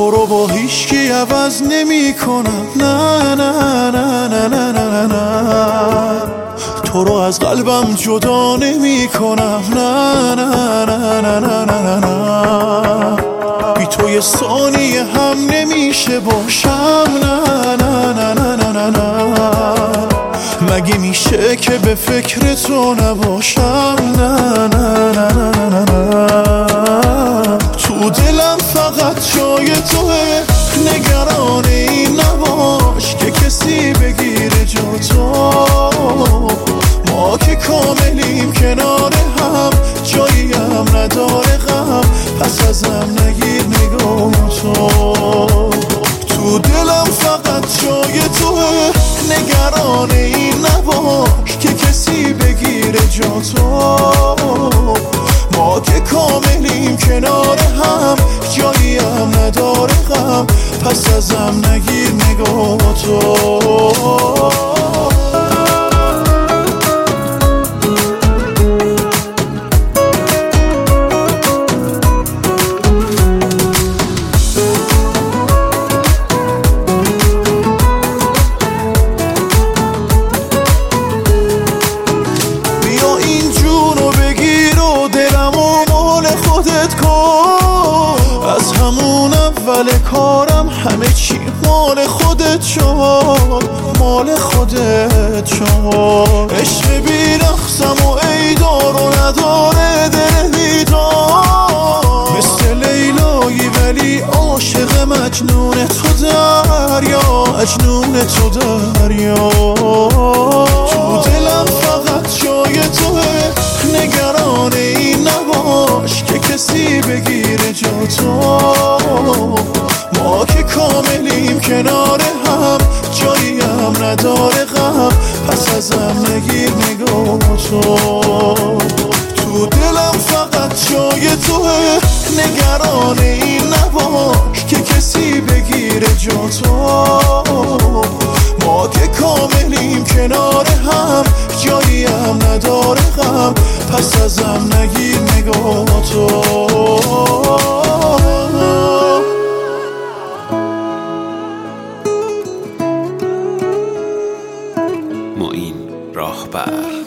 تو رو با هیچکی عوض نمی کنم، نه نه نه نه نه نه نه. تو رو از قلبم جدا نمی کنم، نه نه نه نه نه نه نه. بی تو یه ثانیه هم نمیشه باشم، نه نه نه نه نه نه نه. مگه میشه که به فکر تو نباشم، نه نه نه نه نه نه. تو دلم فقط جای توه، نگران این نباش که کسی بگیره جا تو. ما که کاملیم کنار هم، جایی هم نداره غم، پس ازم نگیر نگاه تو. تو دلم فقط جای توه، نگران این نباش که کسی بگیره جا تو. ما که کاملیم کنار هم، جایی هم نداره غم، پس ازم نگیر نگاه تو. از همون اول کارم همه چی مال خودت شد، مال خودت شد. عشق بی رقصم و ایدار و نداره دل بیدار، مثل لیلایی ولی عاشق مجنون تو دریا، مجنون تو دریا. تو دلم فقط جای توه، نگران این نباش که کسی بگیره جا تو. ما که کاملیم کنار هم، جایی هم نداره غم، پس ازم نگیر نگاه تو. تو دلم فقط جای توه، نگران این نباش که کسی بگیره جا تو. ما که کاملیم کنار هم، جایی هم نداره غم، پس ازم نگیر نگاه تو. معین راهبر.